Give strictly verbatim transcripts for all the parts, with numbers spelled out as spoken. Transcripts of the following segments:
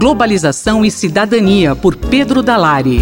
Globalização e Cidadania, por Pedro Dalari.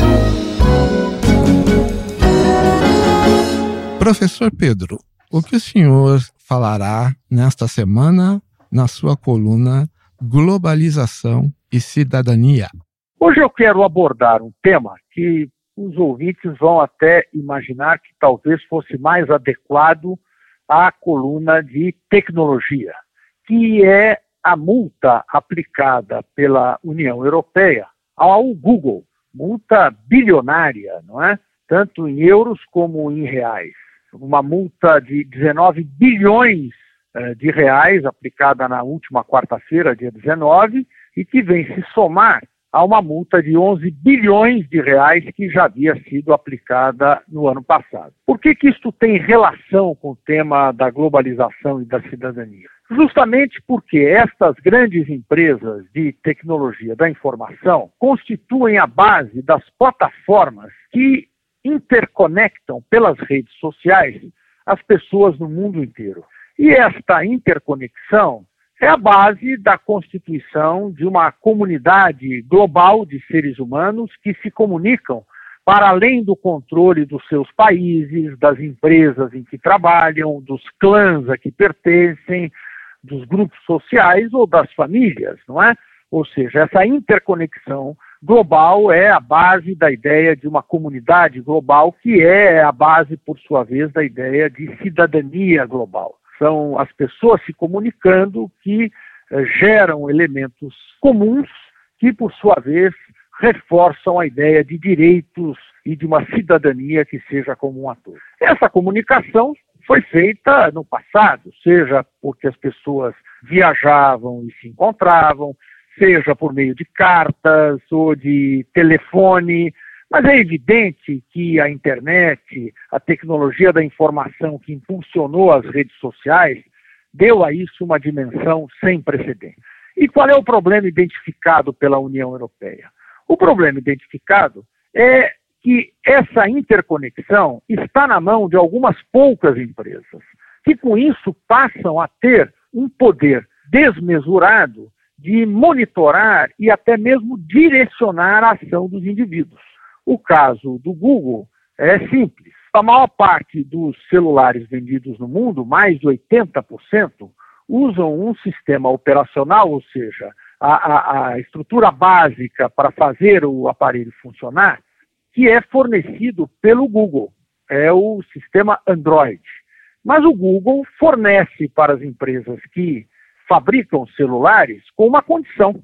Professor Pedro, o que o senhor falará nesta semana na sua coluna Globalização e Cidadania? Hoje eu quero abordar um tema que os ouvintes vão até imaginar que talvez fosse mais adequado à coluna de tecnologia, que é a multa aplicada pela União Europeia ao Google, multa bilionária, não é? Tanto em euros como em reais. Uma multa de dezenove bilhões eh, de reais aplicada na última quarta-feira, dia dezenove, e que vem se somar a uma multa de onze bilhões de reais que já havia sido aplicada no ano passado. Por que que isto tem relação com o tema da globalização e da cidadania? Justamente porque estas grandes empresas de tecnologia da informação constituem a base das plataformas que interconectam pelas redes sociais as pessoas no mundo inteiro. E esta interconexão é a base da constituição de uma comunidade global de seres humanos que se comunicam para além do controle dos seus países, das empresas em que trabalham, dos clãs a que pertencem, dos grupos sociais ou das famílias, não é? Ou seja, essa interconexão global é a base da ideia de uma comunidade global, que é a base, por sua vez, da ideia de cidadania global. São as pessoas se comunicando que eh, geram elementos comuns que, por sua vez, reforçam a ideia de direitos e de uma cidadania que seja comum a todos. Essa comunicação foi feita no passado, seja porque as pessoas viajavam e se encontravam, seja por meio de cartas ou de telefone, mas é evidente que a internet, a tecnologia da informação que impulsionou as redes sociais, deu a isso uma dimensão sem precedentes. E qual é o problema identificado pela União Europeia? O problema identificado é que essa interconexão está na mão de algumas poucas empresas, que com isso passam a ter um poder desmesurado de monitorar e até mesmo direcionar a ação dos indivíduos. O caso do Google é simples. A maior parte dos celulares vendidos no mundo, mais de oitenta por cento, usam um sistema operacional, ou seja, a, a, a estrutura básica para fazer o aparelho funcionar, que é fornecido pelo Google. É o sistema Android. Mas o Google fornece para as empresas que fabricam celulares com uma condição,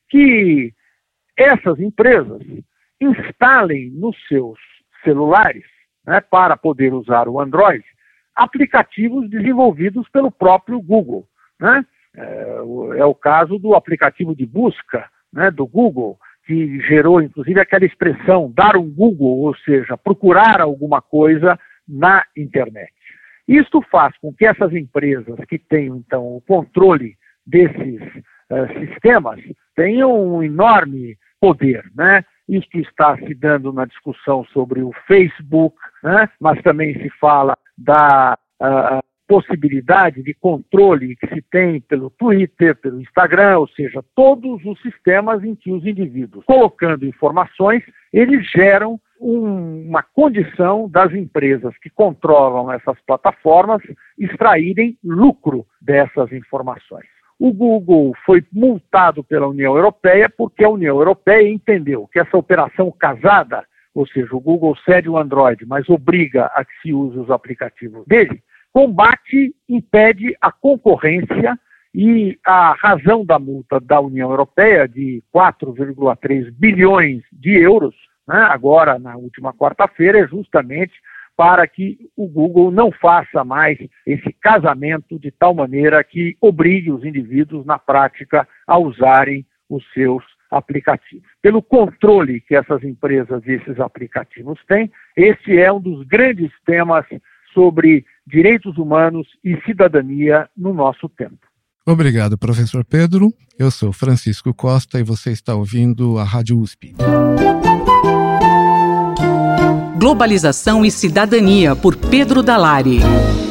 que essas empresas instalem nos seus celulares, né, para poder usar o Android, aplicativos desenvolvidos pelo próprio Google, né? É, é o caso do aplicativo de busca, né, do Google, que gerou inclusive aquela expressão dar um Google, ou seja, procurar alguma coisa na internet. Isto faz com que essas empresas que tenham então o controle desses uh, sistemas tenham um enorme poder, né? Isto está se dando na discussão sobre o Facebook, né? Mas também se fala da uh, possibilidade de controle que se tem pelo Twitter, pelo Instagram, ou seja, todos os sistemas em que os indivíduos, colocando informações, eles geram um, uma condição das empresas que controlam essas plataformas extraírem lucro dessas informações. O Google foi multado pela União Europeia porque a União Europeia entendeu que essa operação casada, ou seja, o Google cede o Android, mas obriga a que se use os aplicativos dele, combate, impede a concorrência, e a razão da multa da União Europeia de quatro vírgula três bilhões de euros, né, agora na última quarta-feira, é justamente para que o Google não faça mais esse casamento de tal maneira que obrigue os indivíduos, na prática, a usarem os seus aplicativos. Pelo controle que essas empresas e esses aplicativos têm, esse é um dos grandes temas sobre direitos humanos e cidadania no nosso tempo. Obrigado, professor Pedro. Eu sou Francisco Costa e você está ouvindo a Rádio U S P. Globalização e Cidadania, por Pedro Dalari.